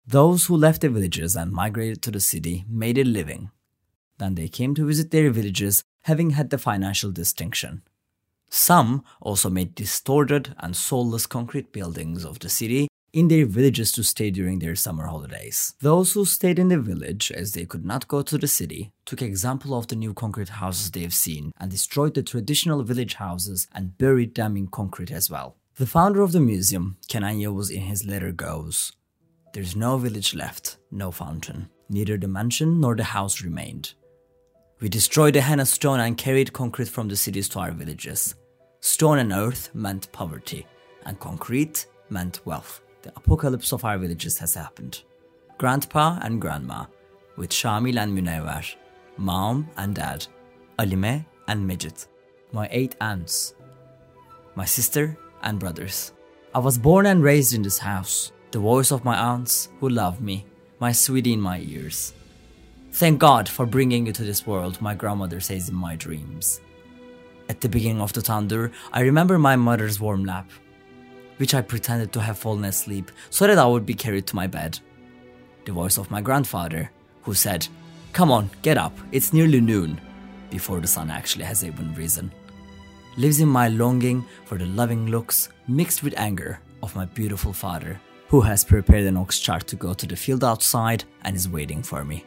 Those who left their villages and migrated to the city made a living. Then they came to visit their villages, having had the financial distinction. Some also made distorted and soulless concrete buildings of the city in their villages to stay during their summer holidays. Those who stayed in the village, as they could not go to the city, took example of the new concrete houses they have seen and destroyed the traditional village houses and buried them in concrete as well. The founder of the museum, Kenan Yavuz, in his letter goes, "There's no village left, no fountain. Neither the mansion nor the house remained. We destroyed the henna stone and carried concrete from the cities to our villages. Stone and earth meant poverty, and concrete meant wealth. The apocalypse of our villages has happened. Grandpa and grandma, with Shamil and Munevver, mom and dad, Alime and Mejit, my 8 aunts, my sister and brothers. I was born and raised in this house, the voice of my aunts who love me, my sweetie in my ears. Thank God for bringing you to this world," my grandmother says in my dreams. At the beginning of the thunder, I remember my mother's warm lap, which I pretended to have fallen asleep so that I would be carried to my bed. The voice of my grandfather, who said, "Come on, get up, it's nearly noon," before the sun actually has even risen, lives in my longing for the loving looks mixed with anger of my beautiful father, who has prepared an ox cart to go to the field outside and is waiting for me.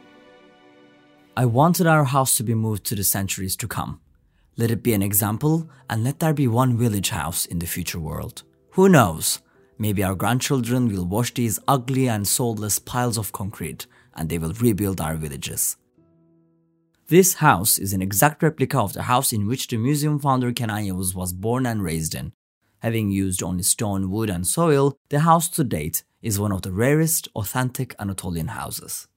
I wanted our house to be moved to the centuries to come. Let it be an example, and let there be one village house in the future world. Who knows? Maybe our grandchildren will wash these ugly and soulless piles of concrete, and they will rebuild our villages. This house is an exact replica of the house in which the museum founder Kenan Yavuz was born and raised in. Having used only stone, wood, and soil, the house to date is one of the rarest, authentic Anatolian houses.